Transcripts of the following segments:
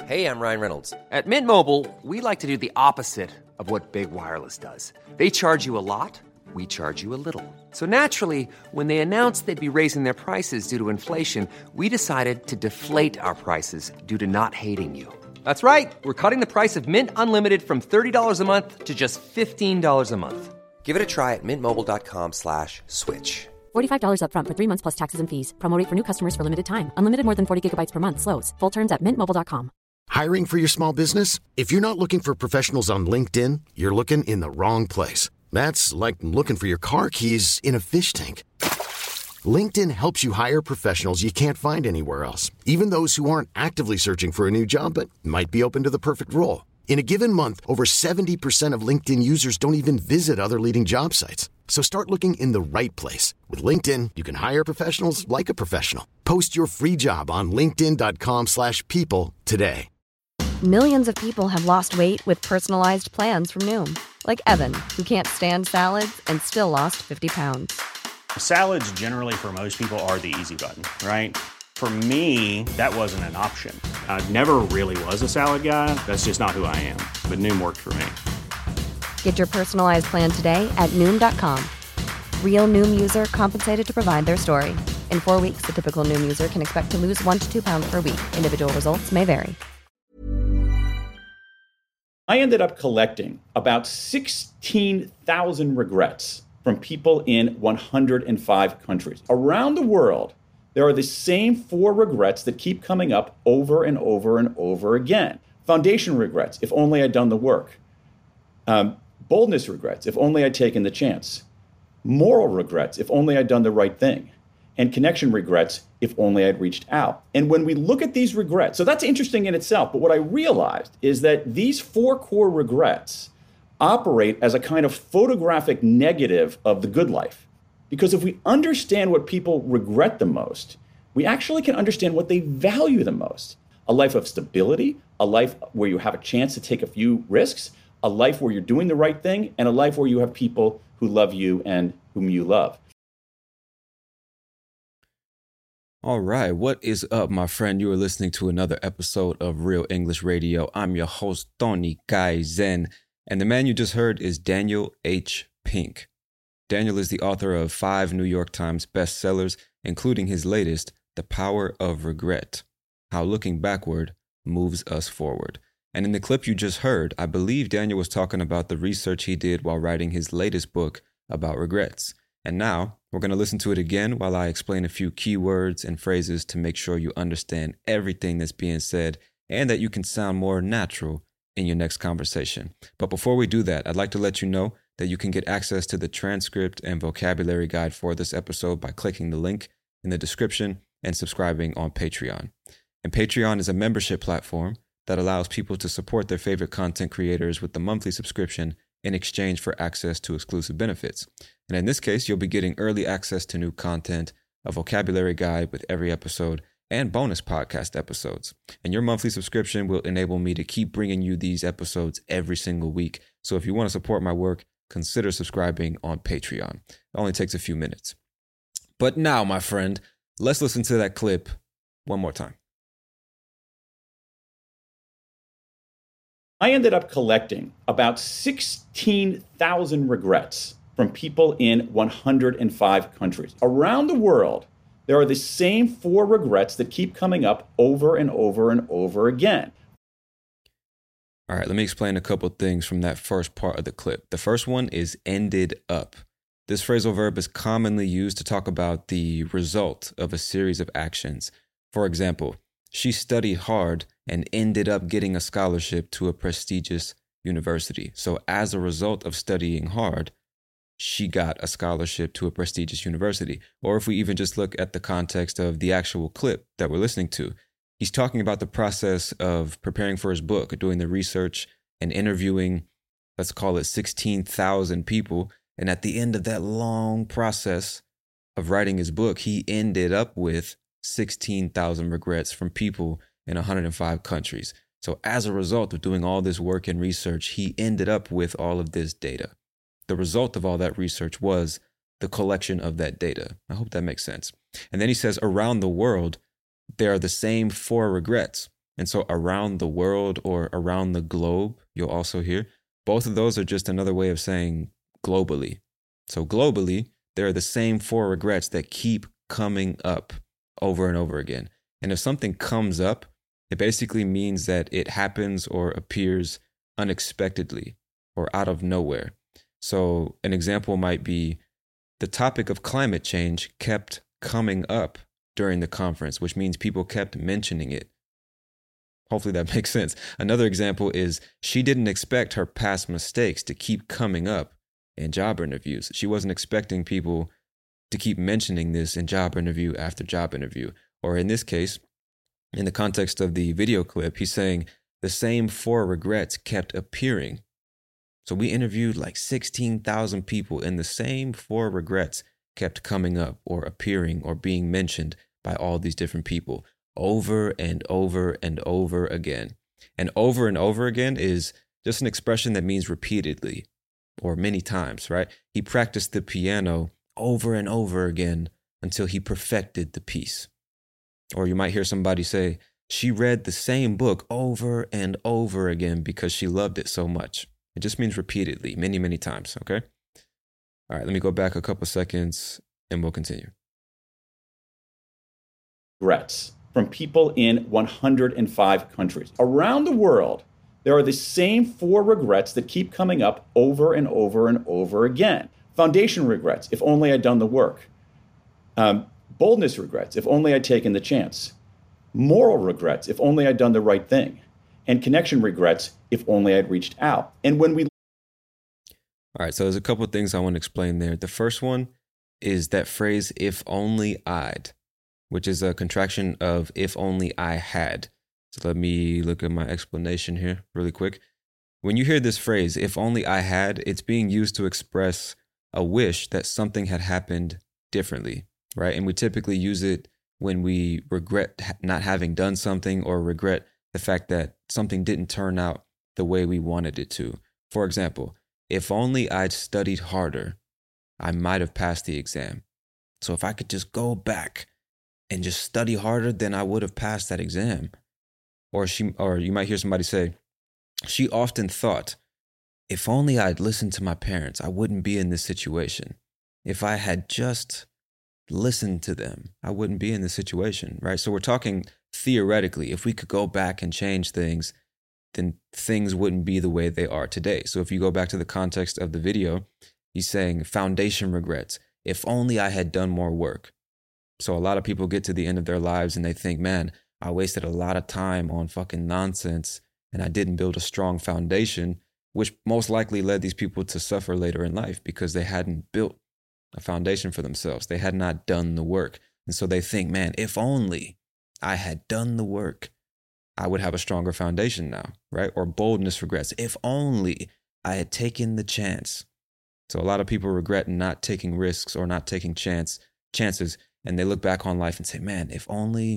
Hey, I'm Ryan Reynolds. At Mint Mobile, we like to do the opposite of what Big Wireless does. They charge you a lot, we charge you a little. So naturally, when they announced they'd be raising their prices due to inflation, we decided to deflate our prices due to not hating you. That's right. We're cutting the price of Mint Unlimited from $30 a month to just $15 a month. Give it a try at mintmobile.com/switch. $45 up front for 3 months plus taxes and fees. Promo rate for new customers for limited time. Unlimited more than 40 gigabytes per month. Slows full terms at mintmobile.com. Hiring for your small business? If you're not looking for professionals on LinkedIn, you're looking in the wrong place. That's like looking for your car keys in a fish tank. LinkedIn helps you hire professionals you can't find anywhere else, even those who aren't actively searching for a new job but might be open to the perfect role. In a given month, over 70% of LinkedIn users don't even visit other leading job sites. So start looking in the right place. With LinkedIn, you can hire professionals like a professional. Post your free job on linkedin.com/people today. Millions of people have lost weight with personalized plans from Noom. Like Evan, who can't stand salads and still lost 50 pounds. Salads generally for most people are the easy button, right? For me, that wasn't an option. I never really was a salad guy. That's just not who I am. But Noom worked for me. Get your personalized plan today at Noom.com. Real Noom user compensated to provide their story. In 4 weeks, the typical Noom user can expect to lose 1 to 2 pounds per week. Individual results may vary. I ended up collecting about 16,000 regrets from people in 105 countries. Around the world, there are the same 4 regrets that keep coming up over and over and over again. Foundation regrets, if only I'd done the work. Boldness regrets, if only I'd taken the chance. Moral regrets, if only I'd done the right thing. And connection regrets, if only I'd reached out. And when we look at these regrets, so that's interesting in itself, but what I realized is that these 4 core regrets operate as a kind of photographic negative of the good life. Because if we understand what people regret the most, we actually can understand what they value the most. A life of stability, a life where you have a chance to take a few risks, a life where you're doing the right thing, and a life where you have people who love you and whom you love. All right, what is up, my friend? You are listening to another episode of Real English Radio. I'm your host, Tony Kaizen, and the man you just heard is Daniel H. Pink. Daniel is the author of 5 New York Times bestsellers, including his latest, The Power of Regret, How Looking Backward Moves Us Forward. And in the clip you just heard, I believe Daniel was talking about the research he did while writing his latest book about regrets. And now we're going to listen to it again while I explain a few key words and phrases to make sure you understand everything that's being said and that you can sound more natural in your next conversation. But before we do that, I'd like to let you know that you can get access to the transcript and vocabulary guide for this episode by clicking the link in the description and subscribing on Patreon. And Patreon is a membership platform that allows people to support their favorite content creators with the monthly subscription in exchange for access to exclusive benefits. And in this case, you'll be getting early access to new content, a vocabulary guide with every episode, and bonus podcast episodes. And your monthly subscription will enable me to keep bringing you these episodes every single week. So if you want to support my work, consider subscribing on Patreon. It only takes a few minutes. But now, my friend, let's listen to that clip one more time. I ended up collecting about 16,000 regrets from people in 105 countries. Around the world, there are the same 4 regrets that keep coming up over and over and over again. All right, let me explain a couple things from that first part of the clip. The first one is ended up. This phrasal verb is commonly used to talk about the result of a series of actions. For example, she studied hard and ended up getting a scholarship to a prestigious university. So as a result of studying hard, she got a scholarship to a prestigious university. Or if we even just look at the context of the actual clip that we're listening to, he's talking about the process of preparing for his book, doing the research and interviewing, let's call it 16,000 people. And at the end of that long process of writing his book, he ended up with 16,000 regrets from people in 105 countries. So as a result of doing all this work and research, he ended up with all of this data. The result of all that research was the collection of that data. I hope that makes sense. And then he says, around the world, there are the same 4 regrets. And so around the world or around the globe, you'll also hear, both of those are just another way of saying globally. So globally, there are the same 4 regrets that keep coming up over and over again. And if something comes up, it basically means that it happens or appears unexpectedly or out of nowhere. So an example might be the topic of climate change kept coming up during the conference, which means people kept mentioning it. Hopefully that makes sense. Another example is she didn't expect her past mistakes to keep coming up in job interviews. She wasn't expecting people to keep mentioning this in job interview after job interview. Or in this case, in the context of the video clip, he's saying the same 4 regrets kept appearing. So we interviewed like 16,000 people and the same 4 regrets kept coming up or appearing or being mentioned by all these different people over and over and over again. And over again is just an expression that means repeatedly or many times, right? He practiced the piano over and over again until he perfected the piece. Or you might hear somebody say, she read the same book over and over again because she loved it so much. It just means repeatedly, many, many times, okay? All right, let me go back a couple seconds and we'll continue. Regrets from people in 105 countries. Around the world, there are the same 4 regrets that keep coming up over and over and over again. Foundation regrets, if only I'd done the work. Boldness regrets, if only I'd taken the chance. Moral regrets, if only I'd done the right thing. And connection regrets, if only I'd reached out. And when we... All right, so there's a couple of things I want to explain there. The first one is that phrase, if only I'd, which is a contraction of if only I had. So let me look at my explanation here really quick. When you hear this phrase, if only I had, it's being used to express a wish that something had happened differently, right? And we typically use it when we regret not having done something or regret the fact that something didn't turn out the way we wanted it to. For example, if only I'd studied harder, I might have passed the exam. So if I could just go back and just study harder, then I would have passed that exam. Or you might hear somebody say, she often thought, if only I'd listened to my parents, I wouldn't be in this situation. If I had just listened to them, I wouldn't be in this situation, right? So we're talking theoretically, if we could go back and change things, then things wouldn't be the way they are today. So if you go back to the context of the video, he's saying foundation regrets. If only I had done more work. So a lot of people get to the end of their lives and they think, man, I wasted a lot of time on fucking nonsense and I didn't build a strong foundation, which most likely led these people to suffer later in life because they hadn't built a foundation for themselves. They had not done the work. And so they think, man, if only I had done the work, I would have a stronger foundation now, right? Or boldness regrets. If only I had taken the chance. So a lot of people regret not taking risks or not taking chances. And they look back on life and say, man, if only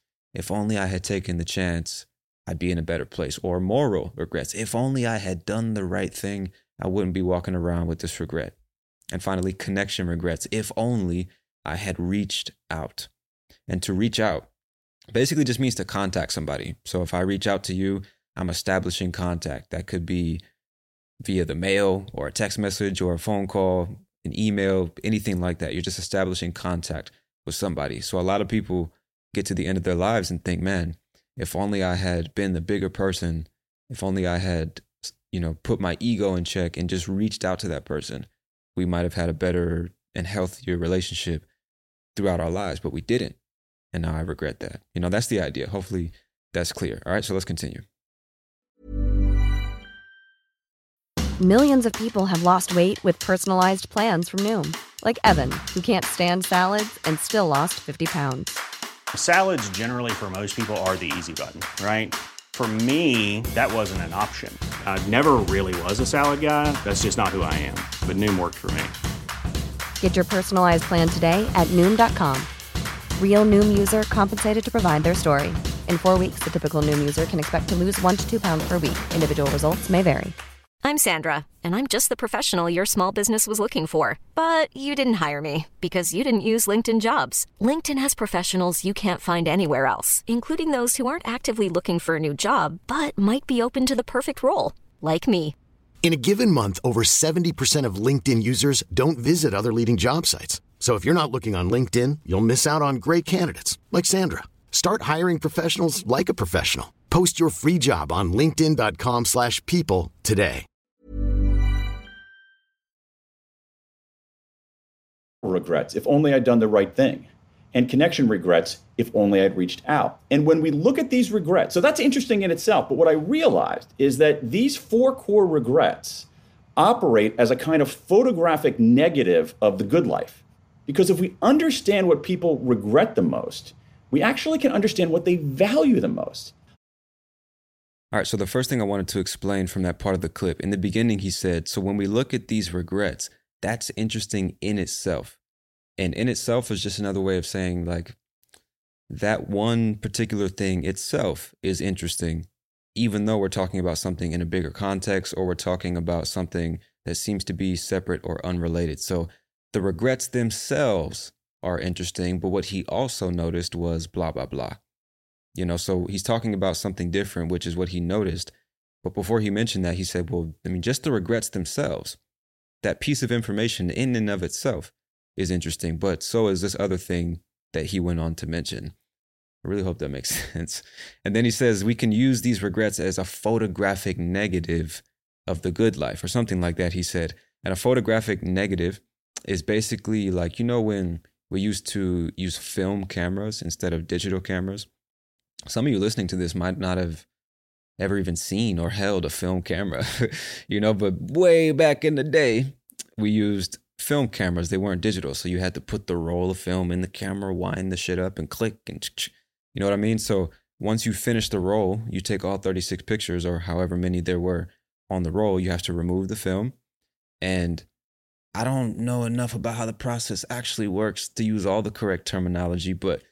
I had taken the chance, I'd be in a better place. Or moral regrets. If only I had done the right thing, I wouldn't be walking around with this regret. And finally, connection regrets. If only I had reached out. And to reach out basically just means to contact somebody. So if I reach out to you, I'm establishing contact. That could be via the mail or a text message or a phone call, an email, anything like that. You're just establishing contact with somebody. So a lot of people get to the end of their lives and think, man, if only I had been the bigger person, if only I had, put my ego in check and just reached out to that person, we might have had a better and healthier relationship throughout our lives, but we didn't. And now I regret that. That's the idea. Hopefully that's clear. All right, so let's continue. Millions of people have lost weight with personalized plans from Noom. Like Evan, who can't stand salads and still lost 50 pounds. Salads generally for most people are the easy button, right? For me, that wasn't an option. I never really was a salad guy. That's just not who I am. But Noom worked for me. Get your personalized plan today at Noom.com. Real Noom user compensated to provide their story. In 4 weeks, the typical Noom user can expect to lose 1 to 2 pounds per week. Individual results may vary. I'm Sandra, and I'm just the professional your small business was looking for. But you didn't hire me because you didn't use LinkedIn Jobs. LinkedIn has professionals you can't find anywhere else, including those who aren't actively looking for a new job, but might be open to the perfect role, like me. In a given month, over 70% of LinkedIn users don't visit other leading job sites. So if you're not looking on LinkedIn, you'll miss out on great candidates like Sandra. Start hiring professionals like a professional. Post your free job on linkedin.com/people today. Regrets, if only I'd done the right thing. And connection regrets, if only I'd reached out. And when we look at these regrets, so that's interesting in itself, but what I realized is that these 4 core regrets operate as a kind of photographic negative of the good life. Because if we understand what people regret the most, we actually can understand what they value the most. All right, so the first thing I wanted to explain from that part of the clip, in the beginning he said, so when we look at these regrets, that's interesting in itself. And in itself is just another way of saying like that one particular thing itself is interesting, even though we're talking about something in a bigger context or we're talking about something that seems to be separate or unrelated. So the regrets themselves are interesting, but what he also noticed was blah, blah, blah. You know, so he's talking about something different, which is what he noticed. But before he mentioned that, he said, well, I mean, just the regrets themselves, that piece of information in and of itself is interesting, but so is this other thing that he went on to mention. I really hope that makes sense. And then he says, we can use these regrets as a photographic negative of the good life or something like that, he said. And a photographic negative is basically like, you know, when we used to use film cameras instead of digital cameras. Some of you listening to this might not have ever even seen or held a film camera, you know, but way back in the day, we used film cameras. They weren't digital. So you had to put the roll of film in the camera, wind the shit up and click and you know what I mean? So once you finish the roll, you take all 36 pictures or however many there were on the roll, you have to remove the film. And I don't know enough about how the process actually works to use all the correct terminology, but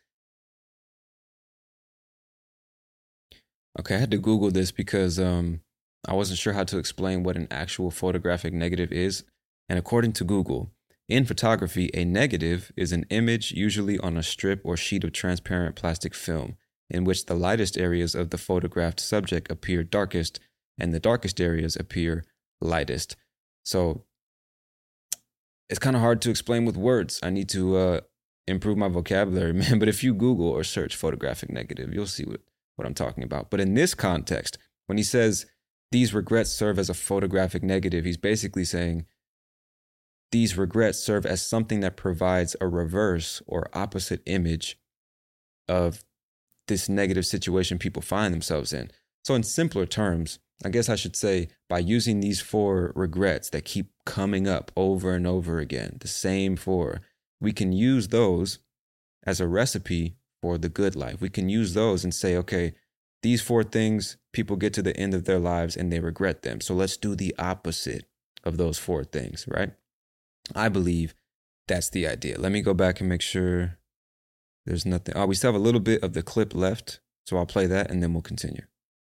okay, I had to Google this because I wasn't sure how to explain what an actual photographic negative is. And according to Google, in photography, a negative is an image usually on a strip or sheet of transparent plastic film in which the lightest areas of the photographed subject appear darkest and the darkest areas appear lightest. So it's kind of hard to explain with words. I need to improve my vocabulary, man. But if you Google or search photographic negative, you'll see what I'm talking about. But in this context, when he says these regrets serve as a photographic negative, he's basically saying these regrets serve as something that provides a reverse or opposite image of this negative situation people find themselves in. So in simpler terms, I guess I should say by using these 4 regrets that keep coming up over and over again, the same 4, we can use those as a recipe for the good life. We can use those and say, okay, these 4 things, people get to the end of their lives and they regret them. So let's do the opposite of those 4 things, right? I believe that's the idea. Let me go back and make sure there's nothing. Oh, we still have a little bit of the clip left. So I'll play that and then we'll continue.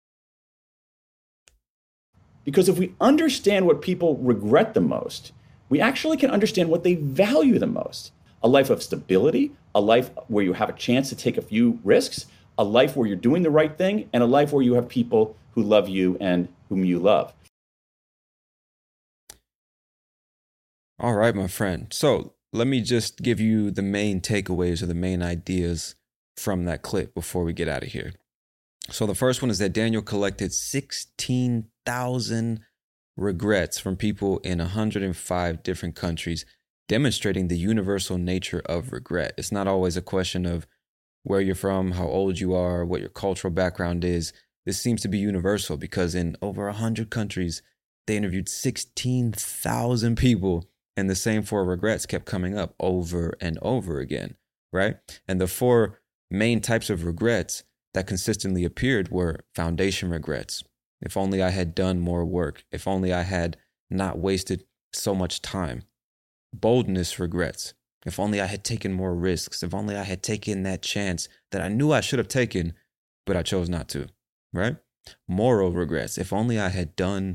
Because if we understand what people regret the most, we actually can understand what they value the most. A life of stability, a life where you have a chance to take a few risks, a life where you're doing the right thing, and a life where you have people who love you and whom you love. All right, my friend. So let me just give you the main takeaways or the main ideas from that clip before we get out of here. So the first one is that Daniel collected 16,000 regrets from people in 105 different countries, demonstrating the universal nature of regret. It's not always a question of where you're from, how old you are, what your cultural background is. This seems to be universal because in over 100 countries, they interviewed 16,000 people and the same 4 regrets kept coming up over and over again, right? And the 4 main types of regrets that consistently appeared were foundation regrets. If only I had done more work. If only I had not wasted so much time. Boldness regrets. If only I had taken more risks. If only I had taken that chance that I knew I should have taken, but I chose not to, right? Moral regrets. If only I had done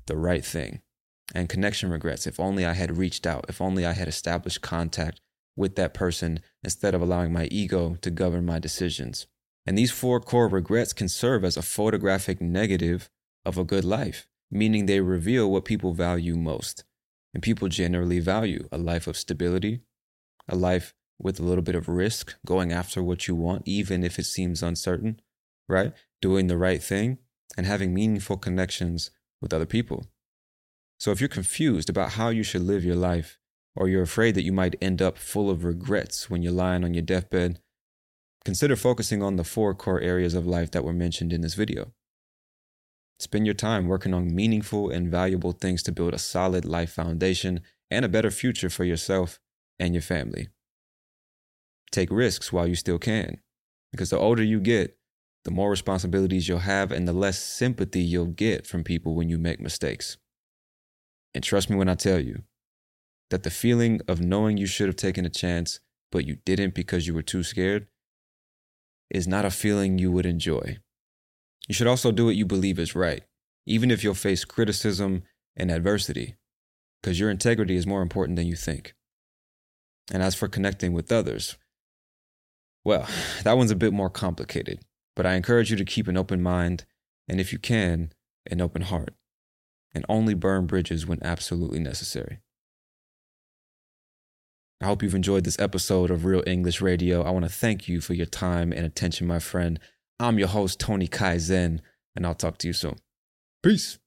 the right thing. And connection regrets. If only I had reached out. If only I had established contact with that person instead of allowing my ego to govern my decisions. And these 4 core regrets can serve as a photographic negative of a good life, meaning they reveal what people value most. And people generally value a life of stability, a life with a little bit of risk, going after what you want, even if it seems uncertain, right? Doing the right thing and having meaningful connections with other people. So if you're confused about how you should live your life, or you're afraid that you might end up full of regrets when you're lying on your deathbed, consider focusing on the 4 core areas of life that were mentioned in this video. Spend your time working on meaningful and valuable things to build a solid life foundation and a better future for yourself and your family. Take risks while you still can, because the older you get, the more responsibilities you'll have and the less sympathy you'll get from people when you make mistakes. And trust me when I tell you that the feeling of knowing you should have taken a chance, but you didn't because you were too scared, is not a feeling you would enjoy. You should also do what you believe is right, even if you'll face criticism and adversity, because your integrity is more important than you think. And as for connecting with others, well, that one's a bit more complicated, but I encourage you to keep an open mind, and if you can, an open heart, and only burn bridges when absolutely necessary. I hope you've enjoyed this episode of Real English Radio. I want to thank you for your time and attention, my friend. I'm your host, Tony Kaizen, and I'll talk to you soon. Peace.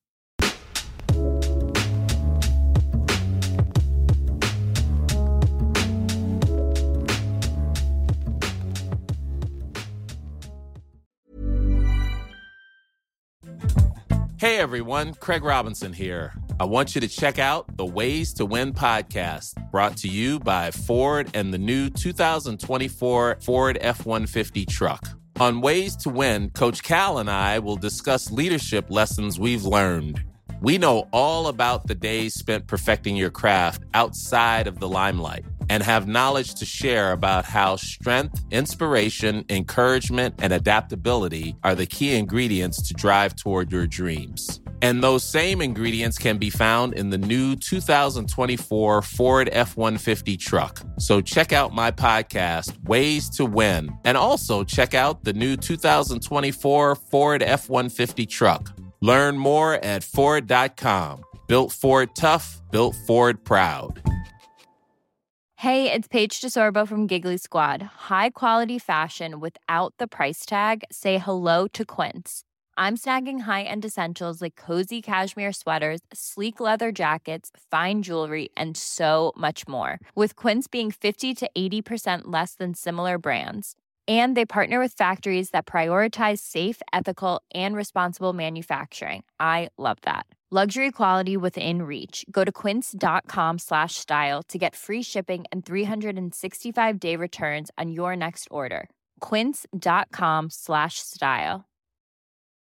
Hey everyone, Craig Robinson here. I want you to check out the Ways to Win podcast, brought to you by Ford and the new 2024 Ford F-150 truck. On Ways to Win, Coach Cal and I will discuss leadership lessons we've learned. We know all about the days spent perfecting your craft outside of the limelight and have knowledge to share about how strength, inspiration, encouragement, and adaptability are the key ingredients to drive toward your dreams. And those same ingredients can be found in the new 2024 Ford F-150 truck. So check out my podcast, Ways to Win, and also check out the new 2024 Ford F-150 truck. Learn more at Ford.com. Built Ford tough, built Ford proud. Hey, it's Paige DeSorbo from Giggly Squad. High quality fashion without the price tag. Say hello to Quince. I'm snagging high-end essentials like cozy cashmere sweaters, sleek leather jackets, fine jewelry, and so much more. With Quince being 50 to 80% less than similar brands. And they partner with factories that prioritize safe, ethical, and responsible manufacturing. I love that. Luxury quality within reach. Go to quince.com/style to get free shipping and 365-day returns on your next order. Quince.com/style.